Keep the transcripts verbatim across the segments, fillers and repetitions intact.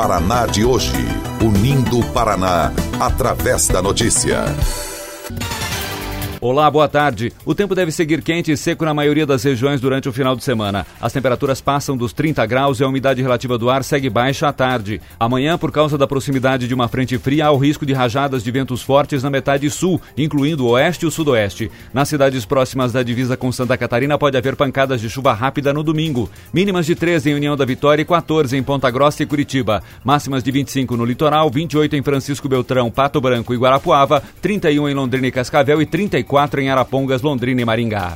Paraná de hoje. Unindo o Paraná através da notícia. Olá, boa tarde. O tempo deve seguir quente e seco na maioria das regiões durante o final de semana. As temperaturas passam dos trinta graus e a umidade relativa do ar segue baixa à tarde. Amanhã, por causa da proximidade de uma frente fria, há o risco de rajadas de ventos fortes na metade sul, incluindo o oeste e o sudoeste. Nas cidades próximas da divisa com Santa Catarina pode haver pancadas de chuva rápida no domingo. Mínimas de treze em União da Vitória e quatorze em Ponta Grossa e Curitiba. Máximas de vinte e cinco no litoral, vinte e oito em Francisco Beltrão, Pato Branco e Guarapuava, trinta e um em Londrina e Cascavel e trinta e quatro em Arapongas, Londrina e Maringá.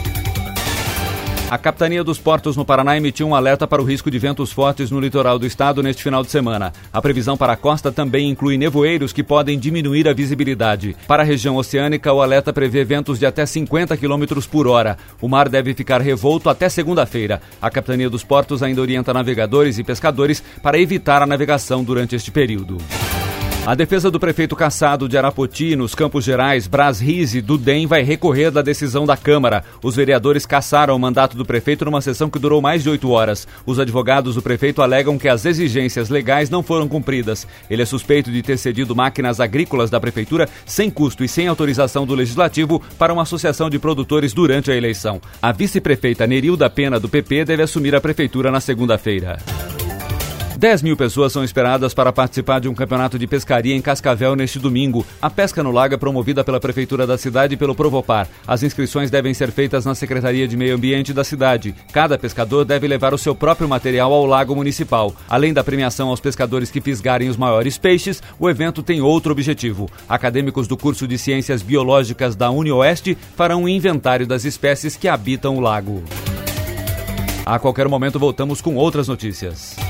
A Capitania dos Portos no Paraná emitiu um alerta para o risco de ventos fortes no litoral do estado neste final de semana. A previsão para a costa também inclui nevoeiros que podem diminuir a visibilidade. Para a região oceânica, o alerta prevê ventos de até cinquenta quilômetros por hora. O mar deve ficar revolto até segunda-feira. A Capitania dos Portos ainda orienta navegadores e pescadores para evitar a navegação durante este período. A defesa do prefeito cassado de Arapoti, nos Campos Gerais, Bras Rizzi, do D E M, vai recorrer da decisão da Câmara. Os vereadores cassaram o mandato do prefeito numa sessão que durou mais de oito horas. Os advogados do prefeito alegam que as exigências legais não foram cumpridas. Ele é suspeito de ter cedido máquinas agrícolas da prefeitura sem custo e sem autorização do Legislativo para uma associação de produtores durante a eleição. A vice-prefeita Nerilda Pena, do P P, deve assumir a prefeitura na segunda-feira. dez mil pessoas são esperadas para participar de um campeonato de pescaria em Cascavel neste domingo. A pesca no lago é promovida pela Prefeitura da cidade e pelo Provopar. As inscrições devem ser feitas na Secretaria de Meio Ambiente da cidade. Cada pescador deve levar o seu próprio material ao lago municipal. Além da premiação aos pescadores que fisgarem os maiores peixes, o evento tem outro objetivo. Acadêmicos do curso de Ciências Biológicas da UniOeste farão um inventário das espécies que habitam o lago. A qualquer momento voltamos com outras notícias.